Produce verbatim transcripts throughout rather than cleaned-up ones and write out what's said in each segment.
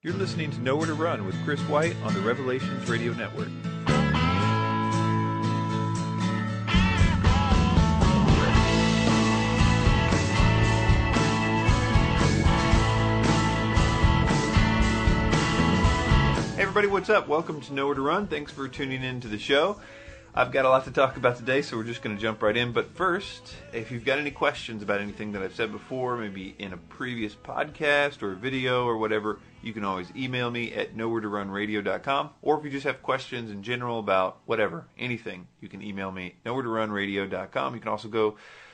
You're listening to Nowhere to Run with Chris White on the Revelations Radio Network. Hey everybody, what's up? Welcome to Nowhere to Run. Thanks for tuning in to the show. I've got a lot to talk about today, so we're just going to jump right in. But first, if you've got any questions about anything that I've said before, maybe in a previous podcast or video or whatever, you can always email me at nowhere to run radio dot com. Or if you just have questions in general about whatever, anything, you can email me at nowhere to run radio dot com. You can also go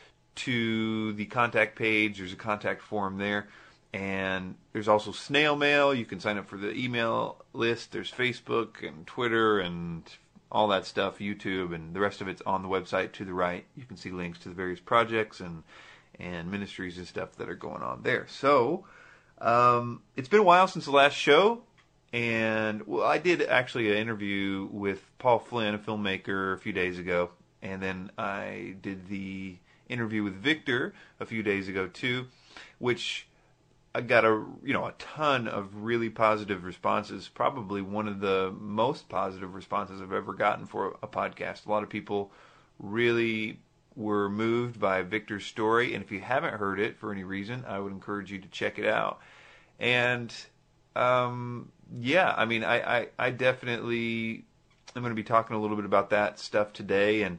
to the contact page. There's a contact form there. And there's also snail mail. You can sign up for the email list. There's Facebook and Twitter and all that stuff, YouTube, and the rest of it's on the website to the right. You can see links to the various projects and and ministries and stuff that are going on there. So, um, it's been a while since the last show, and well, I did actually an interview with Paul Flynn, a filmmaker, a few days ago, and then I did the interview with Victor a few days ago too, which I got a you know a ton of really positive responses. Probably one of the most positive responses I've ever gotten for a podcast. A lot of people really were moved by Victor's story, and if you haven't heard it for any reason, I would encourage you to check it out. And um, yeah, I mean, I, I, I definitely am going to be talking a little bit about that stuff today, and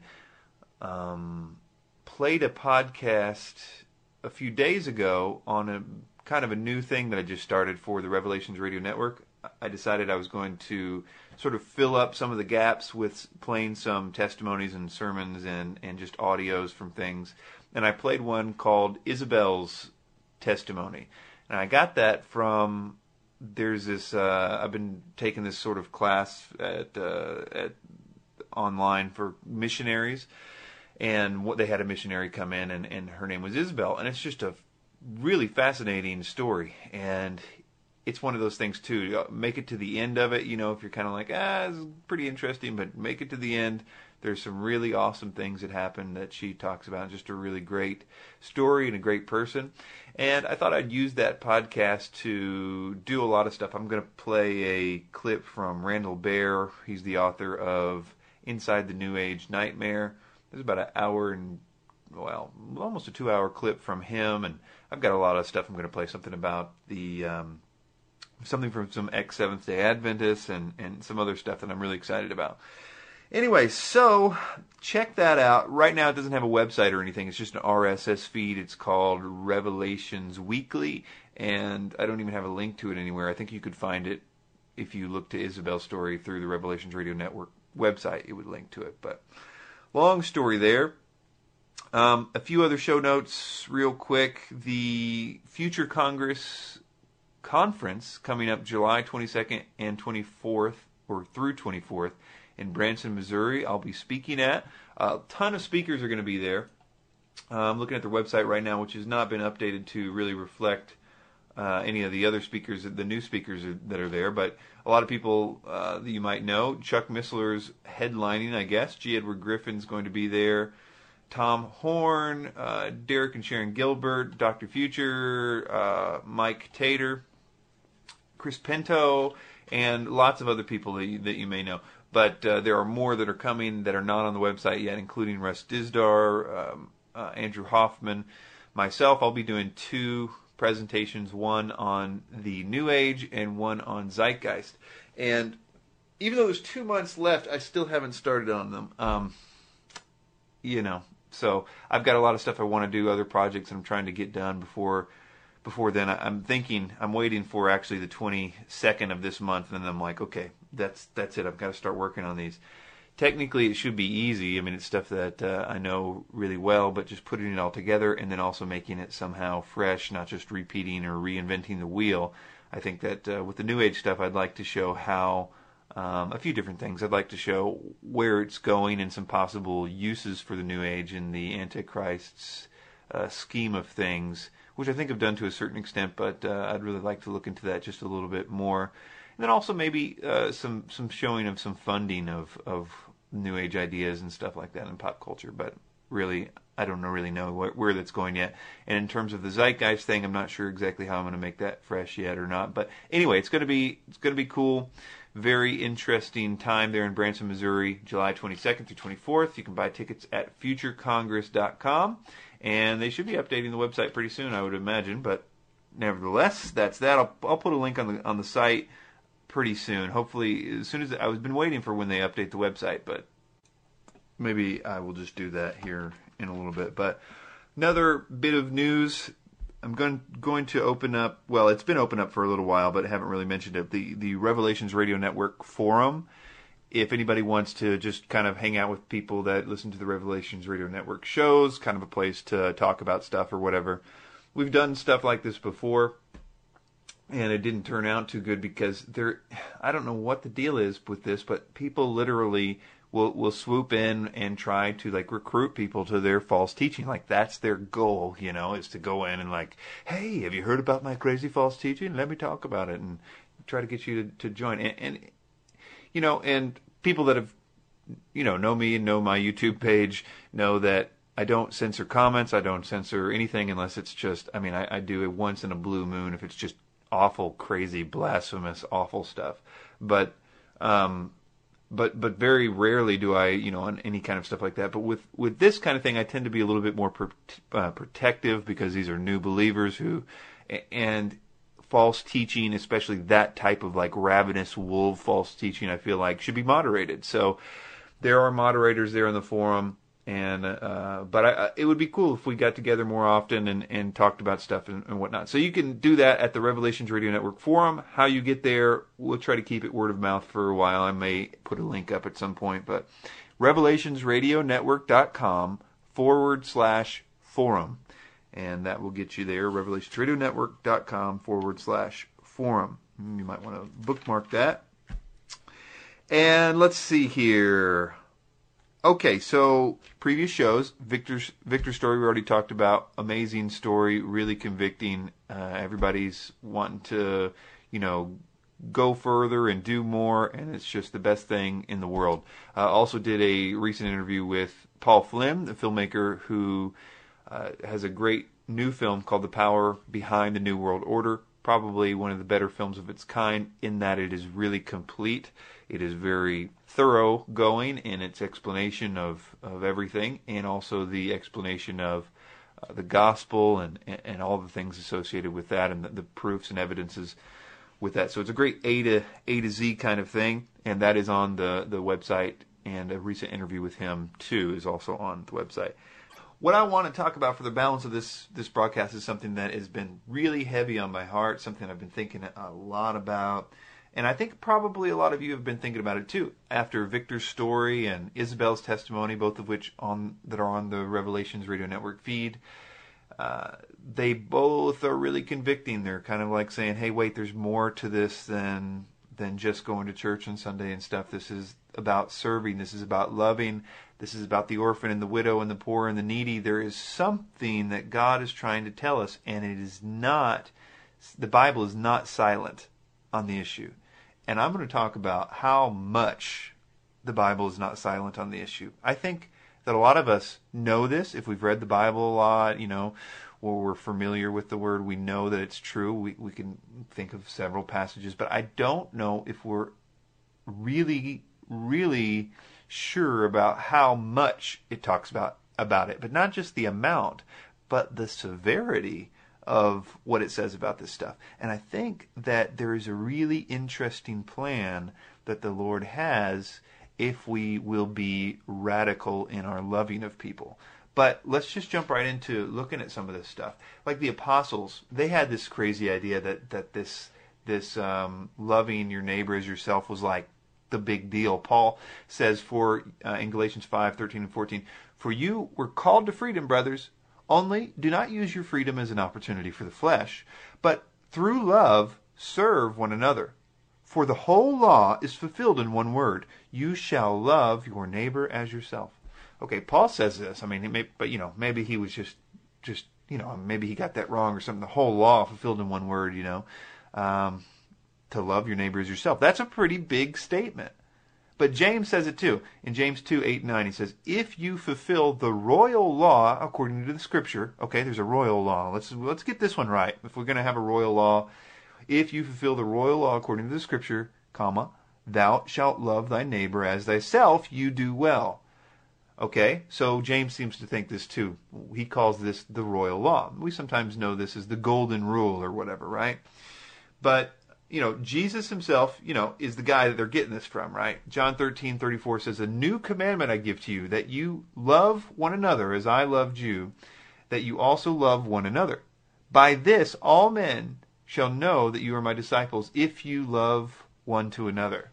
um, played a podcast a few days ago on a kind of a new thing that I just started for the Revelations Radio Network. I decided I was going to sort of fill up some of the gaps with playing some testimonies and sermons and, and just audios from things. And I played one called Isabel's Testimony. And I got that from, there's this, uh, I've been taking this sort of class at, uh, at online for missionaries. And what they had a missionary come in, and, and her name was Isabel. And it's just a really fascinating story, and it's one of those things too. Make it to the end of it, you know, if you're kind of like, ah, it's pretty interesting, but make it to the end. There's some really awesome things that happen that she talks about. Just a really great story and a great person. And I thought I'd use that podcast to do a lot of stuff. I'm going to play a clip from Randall Baer. He's the author of Inside the New Age Nightmare. There's about an hour and well, almost a two-hour clip from him, and I've got a lot of stuff. I'm going to play something about the, um, something from some ex-Seventh-day Adventists and, and some other stuff that I'm really excited about. Anyway, so check that out. Right now it doesn't have a website or anything. It's just an R S S feed. It's called Revelations Weekly, and I don't even have a link to it anywhere. I think you could find it if you look to Isabel's story through the Revelations Radio Network website. It would link to it, but long story there. Um, a few other show notes real quick. The Future Congress Conference coming up July twenty-second and twenty-fourth, or through twenty-fourth, in Branson, Missouri. I'll be speaking at. A ton of speakers are going to be there. Uh, I'm looking at their website right now, which has not been updated to really reflect uh, any of the other speakers, the new speakers that are there. But a lot of people uh, that you might know. Chuck Missler's headlining, I guess. G. Edward Griffin's going to be there. Tom Horn, uh, Derek and Sharon Gilbert, Doctor Future, uh, Mike Tater, Chris Pinto, and lots of other people that you, that you may know. But uh, there are more that are coming that are not on the website yet, including Russ Dizdar, um, uh, Andrew Hoffman, myself. I'll be doing two presentations, one on the New Age and one on Zeitgeist. And even though there's two months left, I still haven't started on them. Um, you know. So I've got a lot of stuff I want to do, other projects I'm trying to get done before before then. I'm thinking, I'm waiting for actually the twenty-second of this month, and then I'm like, okay, that's that's it. I've got to start working on these. Technically, it should be easy. I mean, it's stuff that uh, I know really well, but just putting it all together and then also making it somehow fresh, not just repeating or reinventing the wheel. I think that uh, with the New Age stuff, I'd like to show how Um, a few different things. I'd like to show where it's going and some possible uses for the New Age in the Antichrist's uh, scheme of things, which I think I've done to a certain extent, but uh, I'd really like to look into that just a little bit more. And then also maybe uh, some, some showing of some funding of, of New Age ideas and stuff like that in pop culture. But really, I don't know, really know where, where that's going yet. And in terms of the Zeitgeist thing, I'm not sure exactly how I'm going to make that fresh yet or not. But anyway, it's going to be it's going to be cool. Very interesting time there in Branson, Missouri, July twenty-second through twenty-fourth. You can buy tickets at future congress dot com, and they should be updating the website pretty soon, I would imagine. But nevertheless, that's that. I'll, I'll put a link on the on the site pretty soon. Hopefully, as soon as I was been waiting for when they update the website, but maybe I will just do that here in a little bit. But another bit of news. I'm going going to open up, well, it's been open up for a little while, but I haven't really mentioned it, the, the Revelations Radio Network forum. If anybody wants to just kind of hang out with people that listen to the Revelations Radio Network shows, kind of a place to talk about stuff or whatever. We've done stuff like this before, and it didn't turn out too good because there, I don't know what the deal is with this, but people literally will will swoop in and try to like recruit people to their false teaching. Like that's their goal, you know, is to go in and like, hey, have you heard about my crazy false teaching? Let me talk about it, and try to get you to, to join. And, and you know, and people that have, you know, know me and know my YouTube page know that I don't censor comments. I don't censor anything unless it's just, I mean, I, I do it once in a blue moon if it's just awful, crazy, blasphemous, awful stuff. But, um, But but very rarely do I, you know, on any kind of stuff like that. But with, with this kind of thing, I tend to be a little bit more pro, uh, protective because these are new believers who, and false teaching, especially that type of like ravenous wolf false teaching, I feel like should be moderated. So there are moderators there in the forum. And uh, but I, it would be cool if we got together more often and, and talked about stuff and, and whatnot. So you can do that at the Revelations Radio Network forum. How you get there, we'll try to keep it word of mouth for a while. I may put a link up at some point. But revelationsradionetwork.com forward slash forum. And that will get you there, revelationsradionetwork.com forward slash forum. You might want to bookmark that. And let's see here. Okay, so previous shows, Victor's Victor's story we already talked about. Amazing story, really convicting. Uh, everybody's wanting to, you know, go further and do more, and it's just the best thing in the world. Uh, also did a recent interview with Paul Flynn, the filmmaker who uh, has a great new film called The Power Behind the New World Order. Probably one of the better films of its kind in that it is really complete. It is very thorough going in its explanation of, of everything, and also the explanation of uh, the gospel and, and all the things associated with that, and the, the proofs and evidences with that. So it's a great A to A to Z kind of thing, and that is on the, the website, and a recent interview with him too is also on the website. What I want to talk about for the balance of this this broadcast is something that has been really heavy on my heart, something I've been thinking a lot about. And I think probably a lot of you have been thinking about it too. After Victor's story and Isabel's testimony, both of which on that are on the Revelations Radio Network feed, uh, they both are really convicting. They're kind of like saying, hey, wait, there's more to this than than just going to church on Sunday and stuff. This is about serving. This is about loving. This is about the orphan and the widow and the poor and the needy. There is something that God is trying to tell us, and it is not, the Bible is not silent on the issue. And I'm going to talk about how much the Bible is not silent on the issue. I think that a lot of us know this. If we've read the Bible a lot, you know, or we're familiar with the Word, we know that it's true. We, we can think of several passages. But I don't know if we're really, really sure about how much it talks about, about it. But not just the amount, but the severity of what it says about this stuff. And I think that there is a really interesting plan that the Lord has if we will be radical in our loving of people. But let's just jump right into looking at some of this stuff. Like the apostles, they had this crazy idea that, that this this um, loving your neighbor as yourself was like the big deal. Paul says for uh, in Galatians five, thirteen and fourteen, "For you were called to freedom, brothers. Only do not use your freedom as an opportunity for the flesh, but through love serve one another. For the whole law is fulfilled in one word: you shall love your neighbor as yourself." Okay, Paul says this. I mean, he may, but you know, maybe he was just, just you know, maybe he got that wrong or something. The whole law fulfilled in one word, you know, um, to love your neighbor as yourself. That's a pretty big statement. But James says it too. In James two, eight, and nine, he says, if you fulfill the royal law according to the Scripture, okay, there's a royal law. Let's let's get this one right. If we're going to have a royal law, if you fulfill the royal law according to the Scripture, comma, thou shalt love thy neighbor as thyself, you do well. Okay, so James seems to think this too. He calls this the royal law. We sometimes know this as the golden rule or whatever, right? But, you know, Jesus himself, you know, is the guy that they're getting this from, right? John thirteen, thirty-four says, a new commandment I give to you, that you love one another as I loved you, that you also love one another. By this all men shall know that you are my disciples, if you love one to another.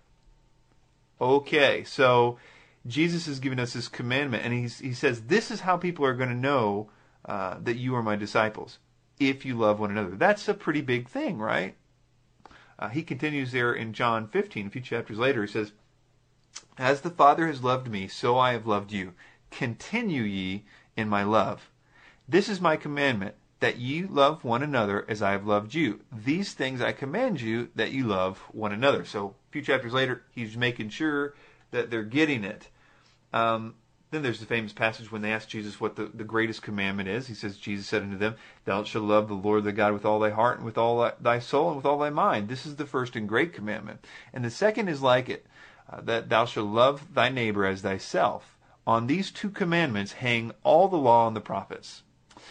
Okay, so Jesus has given us this commandment, and he's, he says, this is how people are going to know uh, that you are my disciples, if you love one another. That's a pretty big thing, right? Uh, he continues there in John fifteen, a few chapters later, he says, as the Father has loved me, so I have loved you. Continue ye in my love. This is my commandment, that ye love one another as I have loved you. These things I command you, that you love one another. So a few chapters later, he's making sure that they're getting it. Um, then there's the famous passage when they ask Jesus what the, the greatest commandment is. He says, Jesus said unto them, thou shalt love the Lord thy God with all thy heart and with all thy, thy soul and with all thy mind. This is the first and great commandment. And the second is like it, uh, that thou shalt love thy neighbor as thyself. On these two commandments hang all the law and the prophets.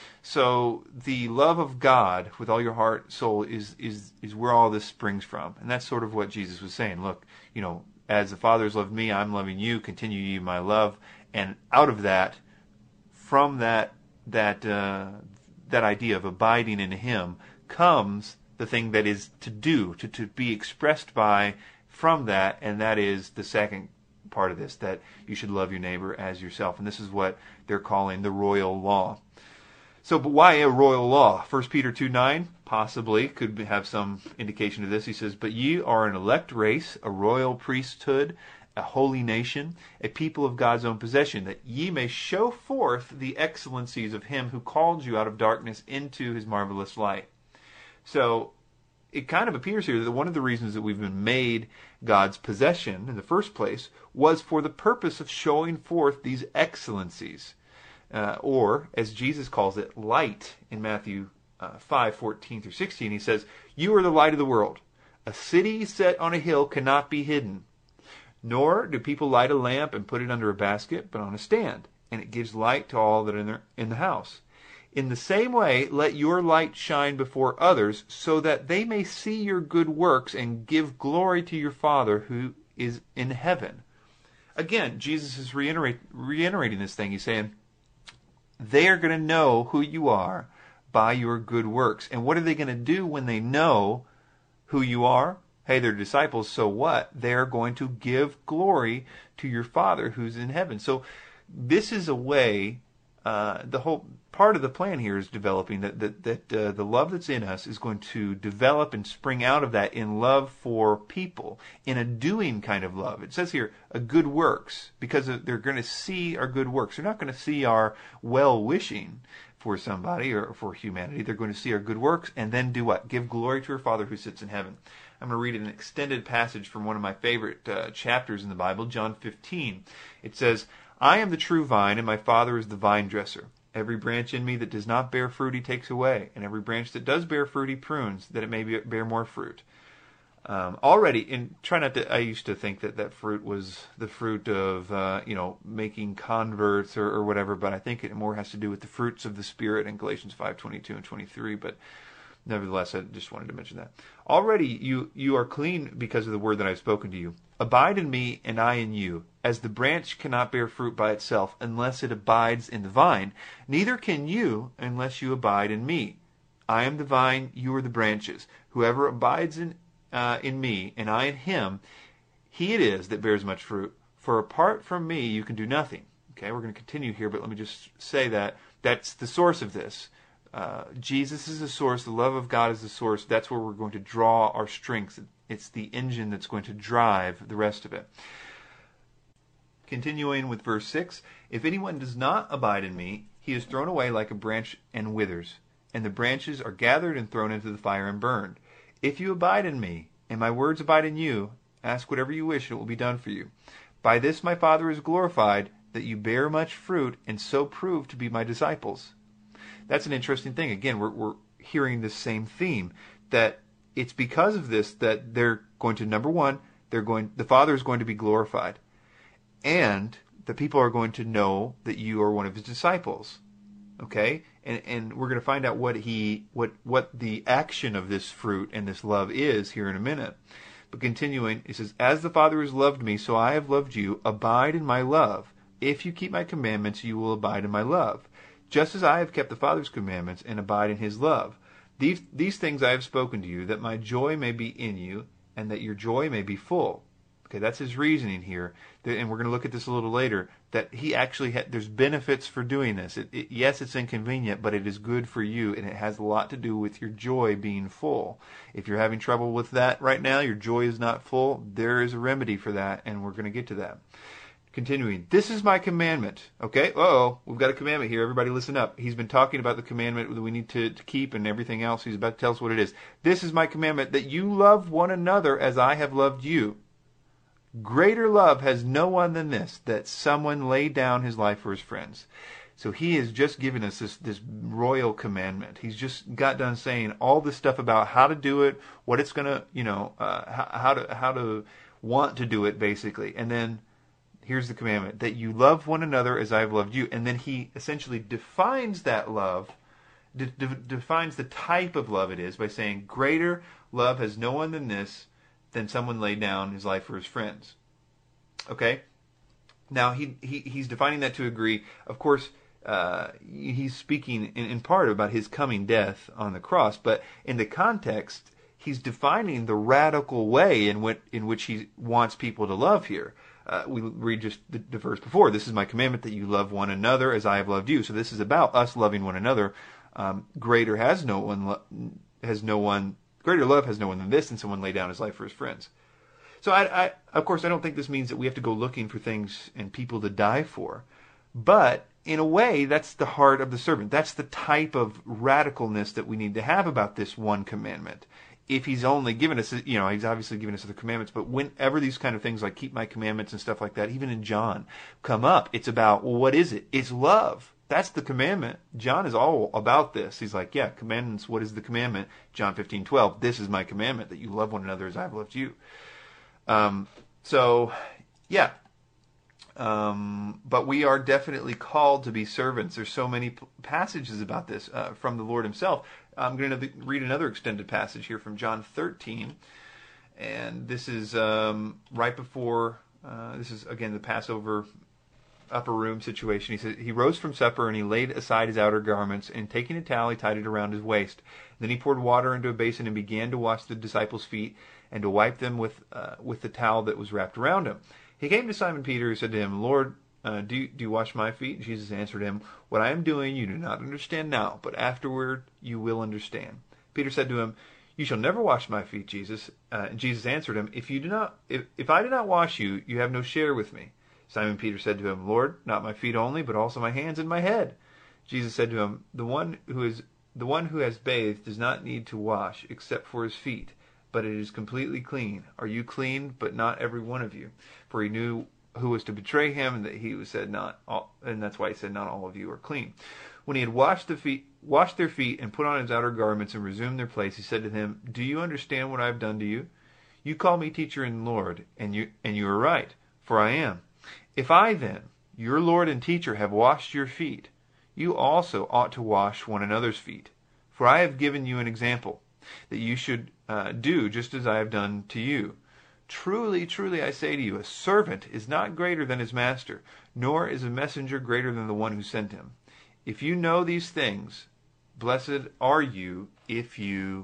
So the love of God with all your heart, soul, is, is, is where all this springs from. And that's sort of what Jesus was saying. Look, you know, as the Father has loved me, I'm loving you. Continue ye my love. And out of that, from that that uh, that idea of abiding in Him, comes the thing that is to do, to, to be expressed by from that, and that is the second part of this, that you should love your neighbor as yourself. And this is what they're calling the royal law. So, but why a royal law? First Peter two nine possibly could have some indication of this. He says, but ye are an elect race, a royal priesthood, a holy nation, a people of God's own possession, that ye may show forth the excellencies of him who called you out of darkness into his marvelous light. So it kind of appears here that one of the reasons that we've been made God's possession in the first place was for the purpose of showing forth these excellencies. Uh, or, as Jesus calls it, light in Matthew uh, five, fourteen through sixteen. He says, you are the light of the world. A city set on a hill cannot be hidden. Nor do people light a lamp and put it under a basket, but on a stand, and it gives light to all that are in the, in the house. In the same way, let your light shine before others, so that they may see your good works and give glory to your Father who is in heaven. Again, Jesus is reiterate, reiterating this thing. He's saying, they are going to know who you are by your good works. And what are they going to do when they know who you are? Hey, they're disciples, so what? They're going to give glory to your Father who's in heaven. So this is a way, uh, the whole part of the plan here is developing, that that, that uh, the love that's in us is going to develop and spring out of that in love for people, in a doing kind of love. It says here, a good works, because they're going to see our good works. They're not going to see our well-wishing for somebody or for humanity. They're going to see our good works and then do what? Give glory to our Father who sits in heaven. I'm going to read an extended passage from one of my favorite uh, chapters in the Bible, John fifteen. It says, I am the true vine, and my Father is the vine dresser. Every branch in me that does not bear fruit he takes away, and every branch that does bear fruit he prunes, that it may be, bear more fruit. Um, already, in try not to, I used to think that that fruit was the fruit of, uh, you know, making converts or, or whatever, but I think it more has to do with the fruits of the Spirit in Galatians five twenty-two and twenty-three, but nevertheless, I just wanted to mention that. Already you, you are clean because of the word that I have spoken to you. Abide in me, and I in you. As the branch cannot bear fruit by itself unless it abides in the vine, neither can you unless you abide in me. I am the vine, you are the branches. Whoever abides in uh, in me, and I in him, he it is that bears much fruit. For apart from me, you can do nothing. Okay, we're going to continue here, but let me just say that that's the source of this. Uh, Jesus is the source. The love of God is the source. That's where we're going to draw our strength. It's the engine that's going to drive the rest of it. Continuing with verse six, if anyone does not abide in me, he is thrown away like a branch and withers, and the branches are gathered and thrown into the fire and burned. If you abide in me, and my words abide in you, Ask whatever you wish, and it will be done for you. By this my Father is glorified, that you bear much fruit, and so prove to be my disciples. That's an interesting thing. Again, we're, we're hearing the same theme, that it's because of this that they're going to, number one, they're going, the Father is going to be glorified, and the people are going to know that you are one of his disciples. Okay? And and we're going to find out what he what what the action of this fruit and this love is here in a minute. But continuing, he says, "As the Father has loved me, so I have loved you. Abide in my love. If you keep my commandments, you will abide in my love. Just as I have kept the Father's commandments and abide in his love. These these things I have spoken to you, that my joy may be in you, and that your joy may be full." Okay, that's his reasoning here, and we're going to look at this a little later, that he actually, ha- there's benefits for doing this. It, it, yes, it's inconvenient, but it is good for you, and it has a lot to do with your joy being full. If you're having trouble with that right now, your joy is not full, there is a remedy for that, and we're going to get to that. Continuing, "This is my commandment." Okay, uh-oh, we've got a commandment here. Everybody listen up. He's been talking about the commandment that we need to, to keep and everything else. He's about to tell us what it is. "This is my commandment, that you love one another as I have loved you. Greater love has no one than this, that someone lay down his life for his friends." So he has just given us this, this royal commandment. He's just got done saying all this stuff about how to do it, what it's going to, you know, uh, how, how to how to want to do it, basically. And then here's the commandment, that you love one another as I have loved you. And then he essentially defines that love, de- de- defines the type of love it is by saying, greater love has no one than this, than someone laid down his life for his friends. Okay? Now, he, he he's defining that to agree. Of course, uh, he's speaking in, in part about his coming death on the cross, but in the context, he's defining the radical way in which, in which he wants people to love here. Uh, we read just the, the verse before, "This is my commandment, that you love one another as I have loved you." So this is about us loving one another. Um, greater has no one, lo- has no one, greater love has no one than this, than someone lay down his life for his friends. So I, I, of course, I don't think this means that we have to go looking for things and people to die for. But in a way, that's the heart of the servant. That's the type of radicalness that we need to have about this one commandment. If he's only given us, you know, he's obviously given us the commandments, but whenever these kind of things like keep my commandments and stuff like that, even in John, come up, it's about, well, what is it? It's love. That's the commandment. John is all about this. He's like, yeah, commandments, what is the commandment? John fifteen twelve, "This is my commandment, that you love one another as I have loved you." Um, so, yeah. Um, but we are definitely called to be servants. There's so many p- passages about this uh, from the Lord himself. I'm going to read another extended passage here from John thirteen. And this is um, right before, uh, this is, again, the Passover upper room situation. He said, "He rose from supper, and he laid aside his outer garments, and taking a towel, he tied it around his waist. Then he poured water into a basin and began to wash the disciples' feet and to wipe them with uh, with the towel that was wrapped around him. He came to Simon Peter, who said to him, 'Lord, uh, do, you, do you wash my feet?' Jesus answered him, 'What I am doing you do not understand now, but afterward you will understand.' Peter said to him, 'You shall never wash my feet, Jesus.' Uh, and Jesus answered him, 'If you do not, if, if I do not wash you, you have no share with me.' Simon Peter said to him, 'Lord, not my feet only, but also my hands and my head.' Jesus said to him, 'The one who is the one who has bathed does not need to wash except for his feet, but it is completely clean. Are you clean? But not every one of you.' For he knew who was to betray him, and that he was said not all, and that's why he said, 'Not all of you are clean.' When he had washed the feet, washed their feet, and put on his outer garments and resumed their place, he said to them, 'Do you understand what I have done to you? You call me teacher and Lord, and you and you are right, for I am. If I then, your Lord and teacher, have washed your feet, you also ought to wash one another's feet. For I have given you an example, that you should uh, do just as I have done to you. Truly, truly, I say to you, a servant is not greater than his master, nor is a messenger greater than the one who sent him. If you know these things, blessed are you if you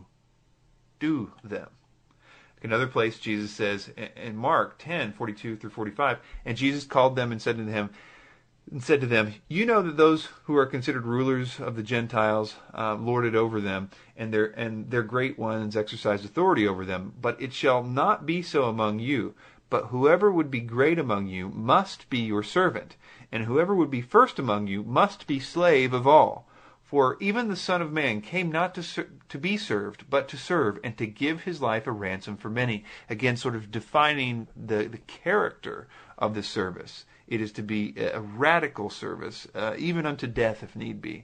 do them." Another place, Jesus says in Mark ten forty-two through forty-five, "And Jesus called them and said to them, and said to them, you know that those who are considered rulers of the Gentiles uh, lord it over them, and their and their great ones exercise authority over them. But it shall not be so among you. But whoever would be great among you must be your servant, and whoever would be first among you must be slave of all. For even the Son of Man came not to ser- to be served, but to serve, and to give his life a ransom for many. Again, sort of defining the, the character of the service. It is to be a radical service, uh, even unto death if need be.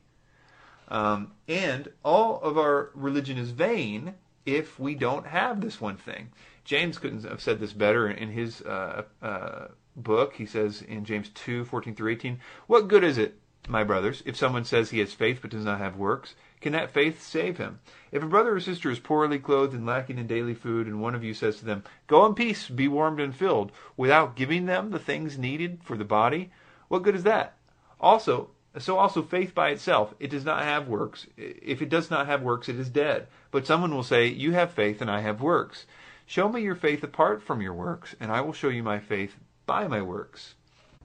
Um, and all of our religion is vain if we don't have this one thing. James couldn't have said this better in his uh, uh, book. He says in James two, fourteen through eighteen, "What good is it, my brothers, if someone says he has faith but does not have works? Can that faith save him? If a brother or sister is poorly clothed and lacking in daily food, and one of you says to them, 'Go in peace, be warmed and filled,' without giving them the things needed for the body, what good is that? Also, so also faith by itself, it does not have works. If it does not have works, it is dead. But someone will say, 'You have faith and I have works.' Show me your faith apart from your works, and I will show you my faith by my works."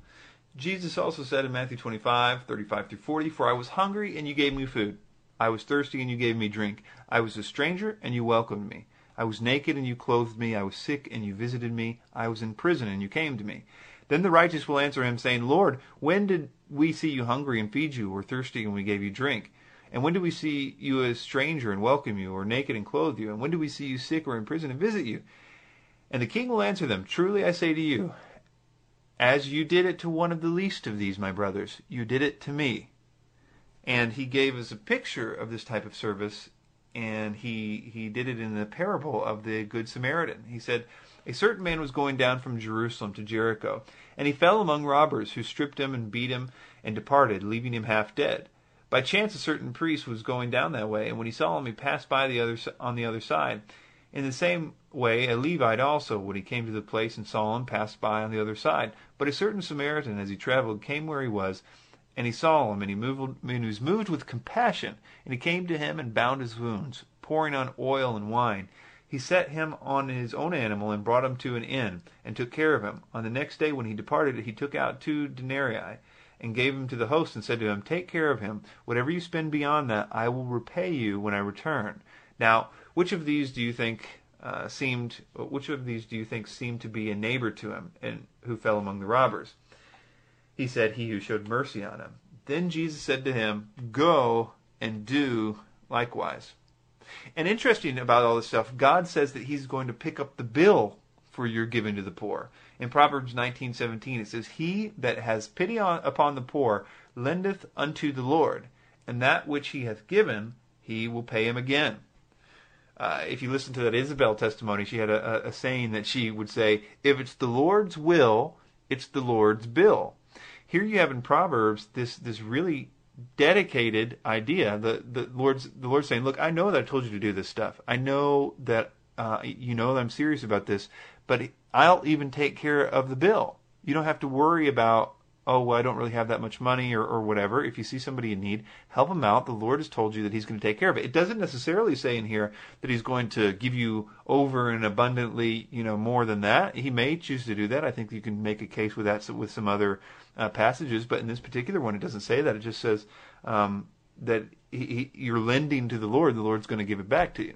Jesus also said in Matthew twenty-five, thirty-five through forty, "For I was hungry, and you gave me food. I was thirsty, and you gave me drink. I was a stranger, and you welcomed me. I was naked, and you clothed me. I was sick, and you visited me. I was in prison, and you came to me." Then the righteous will answer him, saying, "Lord, when did we see you hungry and feed you, or thirsty and we gave you drink? And when did we see you a stranger and welcome you, or naked and clothe you? And when did we see you sick or in prison and visit you?" And the king will answer them, "Truly I say to you, as you did it to one of the least of these, my brothers, you did it to me." And he gave us a picture of this type of service, and he he did it in the parable of the Good Samaritan. He said, "A certain man was going down from Jerusalem to Jericho, and he fell among robbers, who stripped him and beat him and departed, leaving him half dead. By chance a certain priest was going down that way, and when he saw him, he passed by the other on the other side. In the same way a Levite also, when he came to the place and saw him, passed by on the other side. But a certain Samaritan, as he traveled, came where he was, and he saw him, and he, moved, and he was moved with compassion, and he came to him and bound his wounds, pouring on oil and wine. He set him on his own animal and brought him to an inn, and took care of him. On the next day when he departed, he took out two denarii, and gave him to the host, and said to him, 'Take care of him. Whatever you spend beyond that, I will repay you when I return.' Now, which of these do you think uh, seemed? Which of these do you think seemed to be a neighbor to him, and who fell among the robbers?" He said, "He who showed mercy on him." Then Jesus said to him, "Go and do likewise." And interesting about all this stuff, God says that he's going to pick up the bill for your giving to the poor. In Proverbs nineteen seventeen, it says, "He that has pity on, upon the poor lendeth unto the Lord, and that which he hath given he will pay him again." Uh, if you listen to that Isabel testimony, she had a, a, a saying that she would say, "If it's the Lord's will, it's the Lord's bill." Here you have in Proverbs this this really dedicated idea. The the Lord's the Lord's saying, "Look, I know that I told you to do this stuff. I know that uh, you know that I'm serious about this, but I'll even take care of the bill. You don't have to worry about, oh, well, I don't really have that much money or, or whatever. If you see somebody in need, help them out. The Lord has told you that he's going to take care of it." It doesn't necessarily say in here that he's going to give you over and abundantly, you know, more than that. He may choose to do that. I think you can make a case with that with some other uh, passages, but in this particular one, it doesn't say that. It just says um, that he, he, you're lending to the Lord. The Lord's going to give it back to you.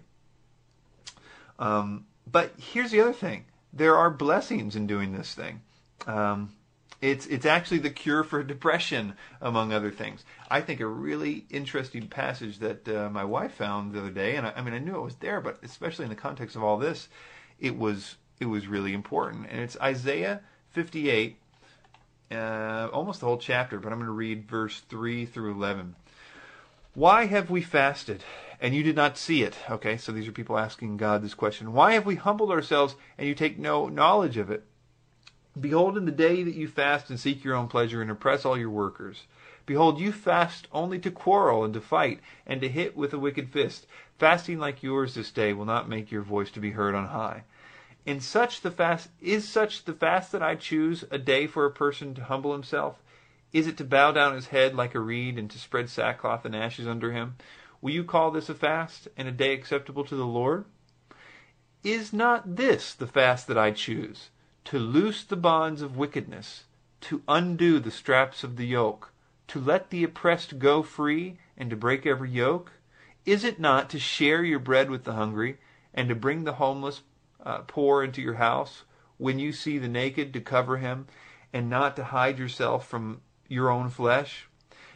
Um, but here's the other thing. There are blessings in doing this thing. Um, It's it's actually the cure for depression, among other things. I think a really interesting passage that uh, my wife found the other day, and I, I mean I knew it was there, but especially in the context of all this, it was it was really important. And it's Isaiah fifty-eight, uh, almost the whole chapter, but I'm going to read verse three through eleven. "Why have we fasted, and you did not see it?" Okay, so these are people asking God this question. "Why have we humbled ourselves, and you take no knowledge of it? Behold, in the day that you fast and seek your own pleasure and oppress all your workers. Behold, you fast only to quarrel and to fight and to hit with a wicked fist. Fasting like yours this day will not make your voice to be heard on high. In such the fast is such the fast that I choose, a day for a person to humble himself? Is it to bow down his head like a reed and to spread sackcloth and ashes under him? Will you call this a fast and a day acceptable to the Lord? Is not this the fast that I choose? To loose the bonds of wickedness, to undo the straps of the yoke, to let the oppressed go free, and to break every yoke? Is it not to share your bread with the hungry, and to bring the homeless uh, poor into your house, when you see the naked to cover him, and not to hide yourself from your own flesh?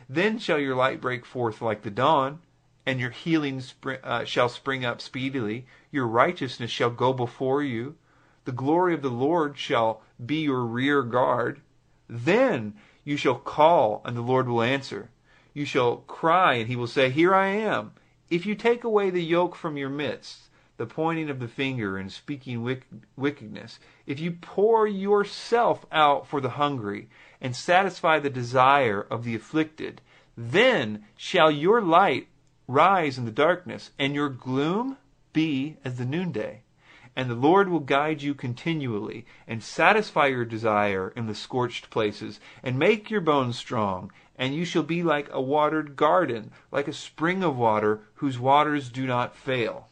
Then shall your light break forth like the dawn, and your healing spring, uh, shall spring up speedily. Your righteousness shall go before you. The glory of the Lord shall be your rear guard. Then you shall call, and the Lord will answer. You shall cry, and he will say, Here I am. If you take away the yoke from your midst, the pointing of the finger and speaking wickedness, if you pour yourself out for the hungry and satisfy the desire of the afflicted, then shall your light rise in the darkness, and your gloom be as the noonday. And the Lord will guide you continually, and satisfy your desire in the scorched places, and make your bones strong. And you shall be like a watered garden, like a spring of water, whose waters do not fail.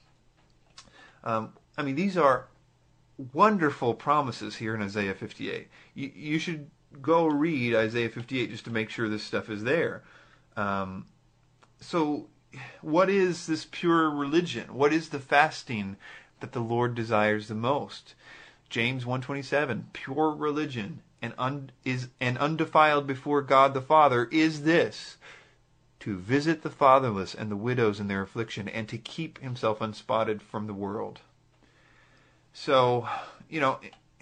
Um, I mean, these are wonderful promises here in Isaiah fifty-eight. You, you should go read Isaiah fifty-eight just to make sure this stuff is there. Um, so, what is this pure religion? What is the fasting that the Lord desires the most? James one twenty-seven, pure religion and un, is and undefiled before God the Father is this: to visit the fatherless and the widows in their affliction, and to keep himself unspotted from the world. So, you know,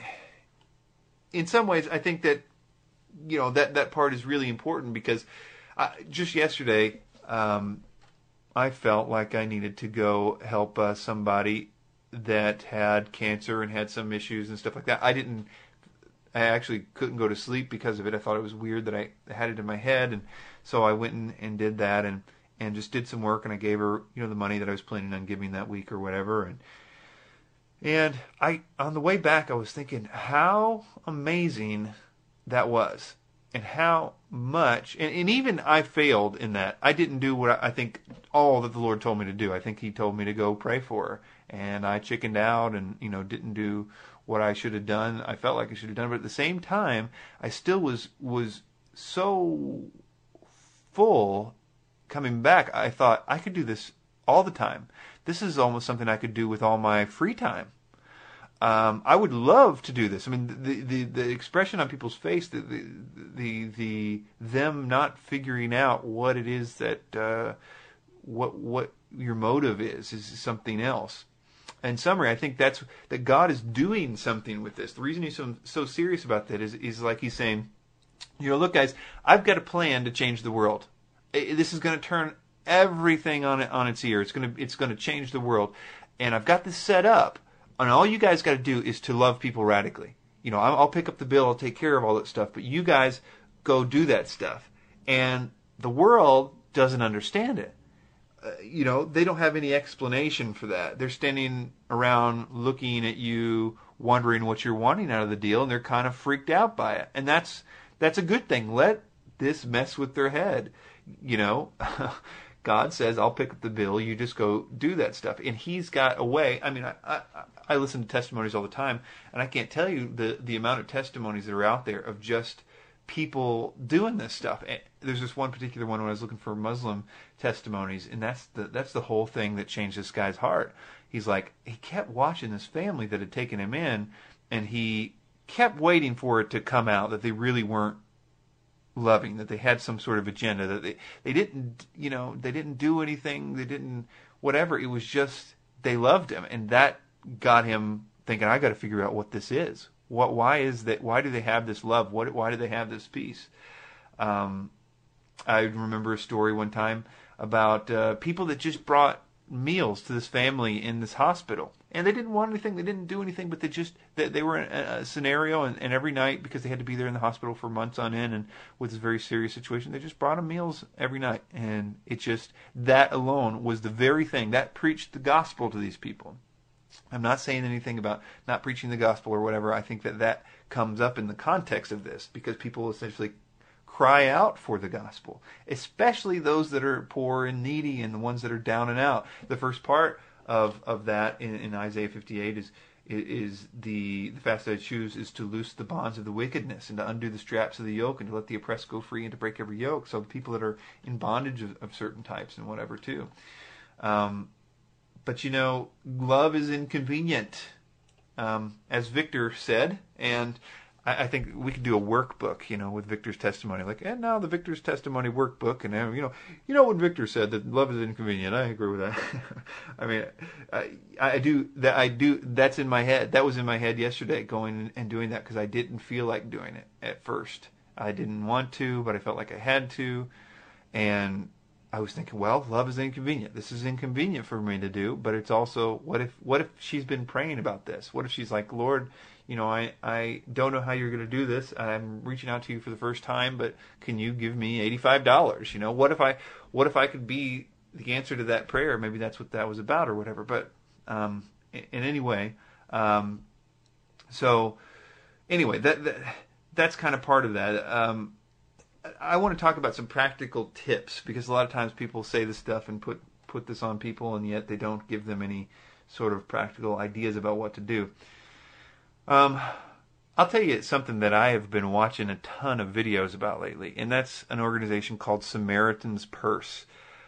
in some ways, I think that, you know, that, that part is really important, because uh, just yesterday, um, I felt like I needed to go help uh, somebody that had cancer and had some issues and stuff like that. I didn't, I actually couldn't go to sleep because of it. I thought it was weird that I had it in my head, and so I went and, and did that, and, and just did some work, and I gave her, you know, the money that I was planning on giving that week or whatever, and and I, on the way back, I was thinking how amazing that was, and how much, and, and even I failed in that. I didn't do what I, I think all that the Lord told me to do. I think He told me to go pray for her, and I chickened out and, you know, didn't do what I should have done. I felt like I should have done, but at the same time, I still was was so full coming back. I thought I could do this all the time. This is almost something I could do with all my free time. Um, I would love to do this. I mean, the the, the expression on people's face, the, the the the them not figuring out what it is that uh, what what your motive is is something else. In summary, I think that's that God is doing something with this. The reason He's so, so serious about that is is like He's saying, you know, look, guys, I've got a plan to change the world. This is going to turn everything on it on its ear. It's going to it's going to change the world, and I've got this set up. And all you guys got to do is to love people radically. You know, I'll pick up the bill, I'll take care of all that stuff, but you guys go do that stuff. And the world doesn't understand it. Uh, you know, they don't have any explanation for that. They're standing around looking at you, wondering what you're wanting out of the deal, and they're kind of freaked out by it. And that's that's a good thing. Let this mess with their head. You know, God says, I'll pick up the bill, you just go do that stuff. And He's got a way. I mean, I, I, I listen to testimonies all the time, and I can't tell you the, the amount of testimonies that are out there of just people doing this stuff. And there's this one particular one when I was looking for Muslim testimonies, and that's the that's the whole thing that changed this guy's heart. He's like, he kept watching this family that had taken him in, and he kept waiting for it to come out that they really weren't loving, that they had some sort of agenda, that they, they didn't, you know, they didn't do anything, they didn't, whatever. It was just, they loved him. And that got him thinking, I got to figure out what this is. What, why is that, why do they have this love? What, why do they have this peace? Um, I remember a story one time about uh, people that just brought meals to this family in this hospital. And they didn't want anything, they didn't do anything, but they just, they, they were in a, a scenario, and, and every night, because they had to be there in the hospital for months on end, and with this very serious situation, they just brought them meals every night. And it just, that alone was the very thing, that preached the gospel to these people. I'm not saying anything about not preaching the gospel or whatever. I think that that comes up in the context of this, because people essentially cry out for the gospel, especially those that are poor and needy and the ones that are down and out. The first part of of that in, in Isaiah fifty-eight is is the the fast that I choose is to loose the bonds of the wickedness, and to undo the straps of the yoke, and to let the oppressed go free, and to break every yoke. So the people that are in bondage of, of certain types and whatever too. Um, but you know, love is inconvenient, um, as Victor said, and I, I think we could do a workbook, you know, with Victor's testimony. Like, and now the Victor's testimony workbook, and uh, you know, you know what Victor said, that love is inconvenient. I agree with that. I mean, I, I do that. I do. That's in my head. That was in my head yesterday, going and doing that because I didn't feel like doing it at first. I didn't want to, but I felt like I had to, and I was thinking, well, love is inconvenient. This is inconvenient for me to do, but it's also, what if what if she's been praying about this? What if she's like, Lord, you know, I, I don't know how you're going to do this. I'm reaching out to you for the first time, but can you give me eighty-five dollars? You know, what if I what if I could be the answer to that prayer? Maybe that's what that was about or whatever. But um, in, in any way, um, so anyway, that, that that's kind of part of that. Um, I want to talk about some practical tips, because a lot of times people say this stuff and put, put this on people, and yet they don't give them any sort of practical ideas about what to do. Um, I'll tell you something that I have been watching a ton of videos about lately, and that's an organization called Samaritan's Purse.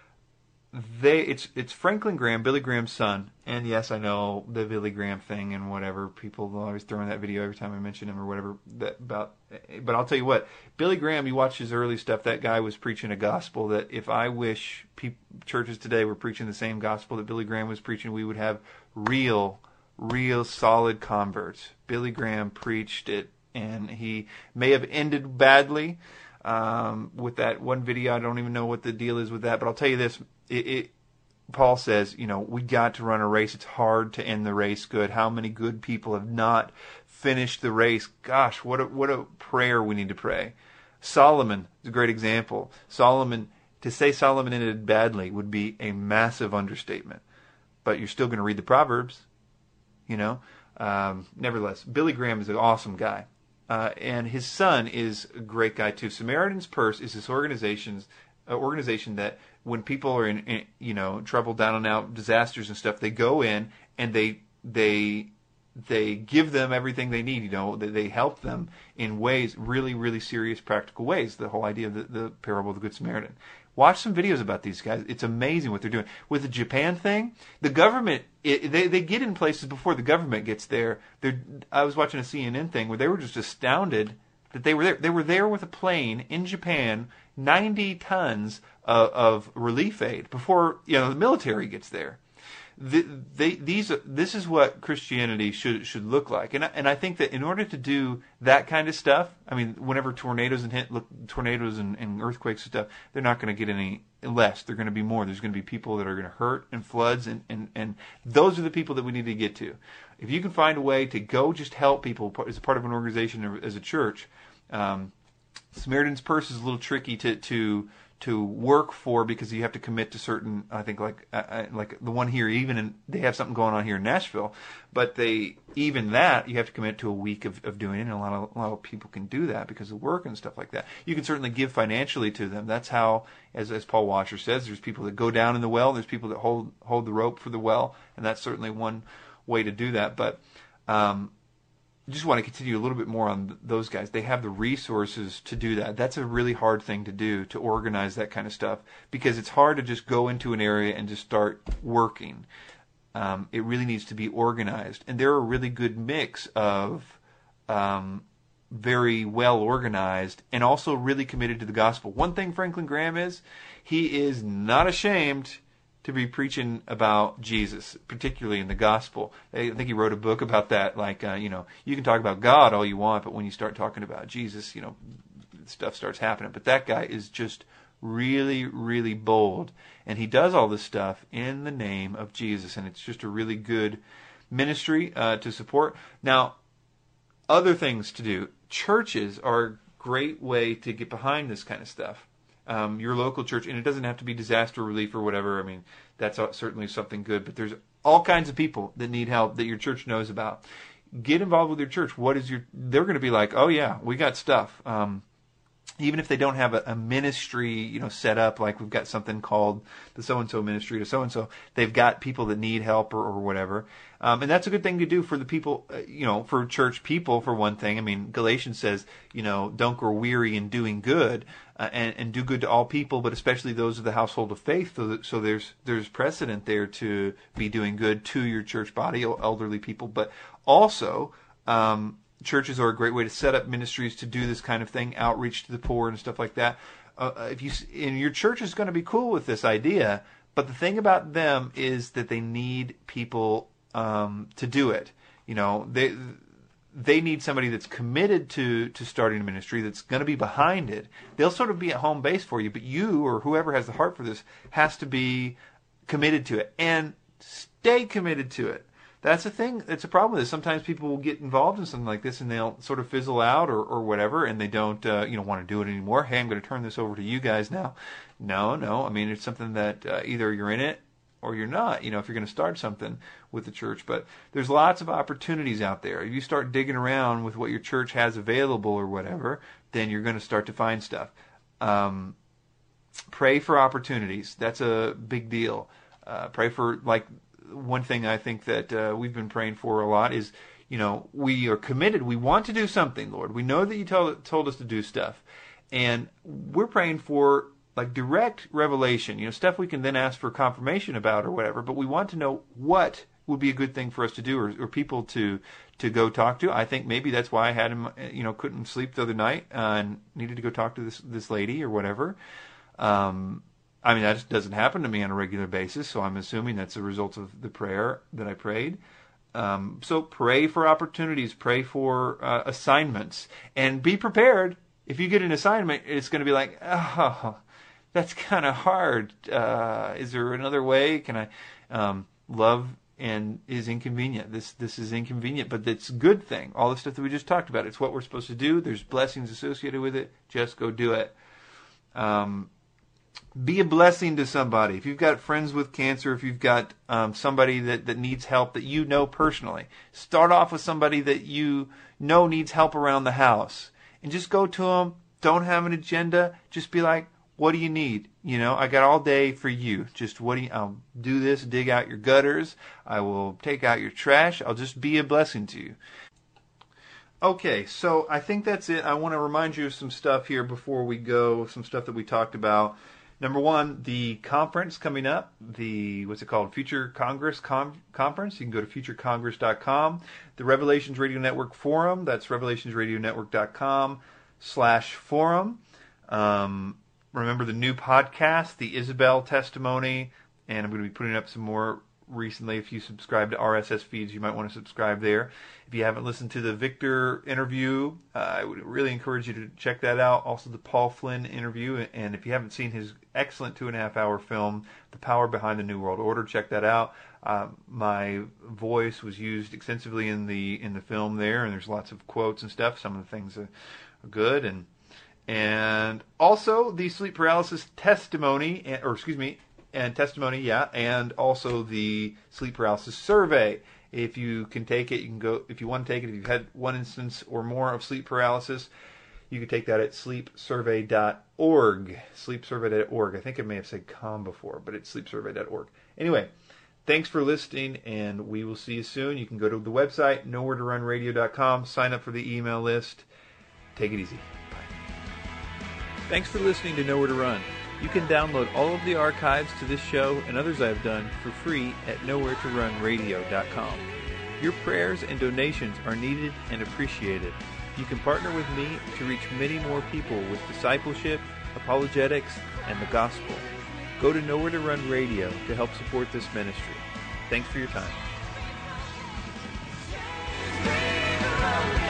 They, it's it's Franklin Graham, Billy Graham's son, and yes, I know the Billy Graham thing and whatever. People are always throwing that video every time I mention him or whatever that about. But I'll tell you what, Billy Graham, you watch his early stuff. That guy was preaching a gospel that, if I wish pe- churches today were preaching the same gospel that Billy Graham was preaching, we would have real, real solid converts. Billy Graham preached it, and he may have ended badly um, with that one video. I don't even know what the deal is with that, but I'll tell you this. It, it, Paul says, you know, we got to run a race. It's hard to end the race good. How many good people have not finished the race? Gosh, what a, what a prayer we need to pray. Solomon is a great example. Solomon, to say Solomon ended badly would be a massive understatement. But you're still going to read the Proverbs, you know. Um, nevertheless, Billy Graham is an awesome guy. Uh, and his son is a great guy too. Samaritan's Purse is this organization's uh, organization that, when people are in, in, you know, trouble, down and out, disasters and stuff, they go in and they they they give them everything they need. You know, they, they help them in ways, really, really serious, practical ways. The whole idea of the, the parable of the Good Samaritan. Watch some videos about these guys. It's amazing what they're doing. With the Japan thing, the government, it, they they get in places before the government gets there. They're, I was watching a C N N thing where they were just astounded that they were there. They were there with a plane in Japan, ninety tons of, of relief aid before, you know, the military gets there. The, they, these, this is what Christianity should should look like, and I, and I think that in order to do that kind of stuff, I mean, whenever tornadoes and hit, look, tornadoes and, and earthquakes and stuff, they're not going to get any less. They're going to be more. There's going to be people that are going to hurt, and floods, and, and, and those are the people that we need to get to. If you can find a way to go just help people as a part of an organization or as a church, um, Samaritan's Purse is a little tricky to to. to work for, because you have to commit to certain, I think like uh, like the one here, even in, they have something going on here in Nashville, but they, even that, you have to commit to a week of, of doing it, and a lot of a lot of people can do that because of work and stuff like that. You can certainly give financially to them. That's how, as as Paul Washer says, there's people that go down in the well, there's people that hold hold the rope for the well, and that's certainly one way to do that. But um just want to continue a little bit more on those guys. They have the resources to do that. That's a really hard thing to do, to organize that kind of stuff, because it's hard to just go into an area and just start working. Um, it really needs to be organized. And they're a really good mix of um, very well organized and also really committed to the gospel. One thing Franklin Graham is, he is not ashamed to be preaching about Jesus, particularly in the gospel. I think he wrote a book about that, like, uh, you know, you can talk about God all you want, but when you start talking about Jesus, you know, stuff starts happening. But that guy is just really, really bold, and he does all this stuff in the name of Jesus, and it's just a really good ministry uh, to support. Now, other things to do. Churches are a great way to get behind this kind of stuff. Um, your local church, and it doesn't have to be disaster relief or whatever. I mean, that's certainly something good, but there's all kinds of people that need help that your church knows about. Get involved with your church. What is your? They're going to be like, oh yeah, we got stuff. Um, even if they don't have a, a ministry, you know, set up, like we've got something called the so-and-so ministry to so-and-so, they've got people that need help or, or whatever. Um, and that's a good thing to do for the people, uh, you know, for church people, for one thing. I mean, Galatians says, you know, don't grow weary in doing good, uh, and, and do good to all people, but especially those of the household of faith. So, that, so there's there's precedent there to be doing good to your church body, elderly people, but also um, churches are a great way to set up ministries to do this kind of thing, outreach to the poor and stuff like that. Uh, if you and your church is going to be cool with this idea, but the thing about them is that they need people um, to do it. You know, they they need somebody that's committed to to starting a ministry, that's going to be behind it. They'll sort of be at home base for you, but you or whoever has the heart for this has to be committed to it and stay committed to it. That's the thing. It's a problem. Is sometimes people will get involved in something like this and they'll sort of fizzle out or, or whatever, and they don't uh, you know want to do it anymore. Hey, I'm going to turn this over to you guys now. No, no. I mean, it's something that uh, either you're in it or you're not. You know, if you're going to start something with the church, but there's lots of opportunities out there. If you start digging around with what your church has available or whatever, then you're going to start to find stuff. Um, pray for opportunities. That's a big deal. Uh, pray for like. One thing I think that uh, we've been praying for a lot is, you know, we are committed. We want to do something, Lord. We know that you told, told us to do stuff. And we're praying for, like, direct revelation, you know, stuff we can then ask for confirmation about or whatever. But we want to know what would be a good thing for us to do or, or people to to go talk to. I think maybe that's why I had him, you know, couldn't sleep the other night uh, and needed to go talk to this, this lady or whatever. Um I mean, that just doesn't happen to me on a regular basis, so I'm assuming that's a result of the prayer that I prayed. Um, so pray for opportunities, pray for uh, assignments, and be prepared. If you get an assignment, it's going to be like, oh, that's kind of hard. Uh, is there another way? Can I um, love and is inconvenient? This this is inconvenient, but it's a good thing. All the stuff that we just talked about, it's what we're supposed to do. There's blessings associated with it. Just go do it. Um, Be a blessing to somebody. If you've got friends with cancer, if you've got um, somebody that, that needs help that you know personally, start off with somebody that you know needs help around the house. And just go to them. Don't have an agenda. Just be like, what do you need? You know, I got all day for you. Just what do you, I'll do this, dig out your gutters. I will take out your trash. I'll just be a blessing to you. Okay, so I think that's it. I want to remind you of some stuff here before we go, some stuff that we talked about. Number one, the conference coming up, the, what's it called, Future Congress Com- Conference. You can go to future congress dot com. The Revelations Radio Network Forum, that's revelations radio network dot com slash forum. Um, remember the new podcast, the Isabel Testimony, and I'm going to be putting up some more recently. If you subscribe to R S S feeds, you might want to subscribe there. If you haven't listened to the Victor interview, uh, I would really encourage you to check that out. Also the Paul Flynn interview, and if you haven't seen his excellent two and a half hour film, The Power Behind the New World Order, check that out. Uh, my voice was used extensively in the in the film there, and there's lots of quotes and stuff. Some of the things are, are good, and and also the sleep paralysis testimony, or excuse me, and testimony, yeah, and also the sleep paralysis survey. If you can take it, you can go. If you want to take it, if you've had one instance or more of sleep paralysis, you can take that at sleep survey dot org. sleep survey dot org. I think I may have said com before, but it's sleep survey dot org. Anyway, thanks for listening, and we will see you soon. You can go to the website, nowhere to run radio dot com, sign up for the email list. Take it easy. Bye. Thanks for listening to Nowhere to Run. You can download all of the archives to this show and others I've done for free at nowhere to run radio dot com. Your prayers and donations are needed and appreciated. You can partner with me to reach many more people with discipleship, apologetics, and the gospel. Go to Nowhere to Run Radio to help support this ministry. Thanks for your time.